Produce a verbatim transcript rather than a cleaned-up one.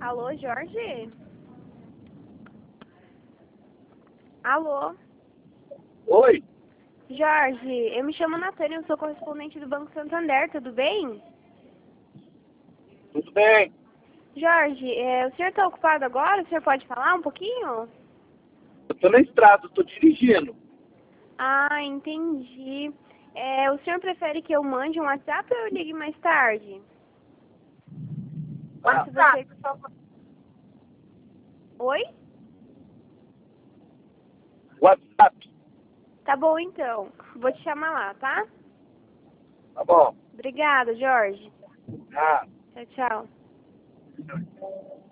Alô, Jorge? Alô? Oi, Jorge, eu me chamo Natânia, eu sou correspondente do Banco Santander, tudo bem? tudo bem? Jorge, é, o senhor está ocupado agora? O senhor pode falar um pouquinho? Eu tô na estrada, tô dirigindo. Ah, entendi. É, o senhor prefere que eu mande um WhatsApp ou eu ligue mais tarde? Ou se você... Oi? WhatsApp, Tá bom então. Vou te chamar lá, tá? tá bom? Obrigada, Jorge. Ah. Tchau, tchau.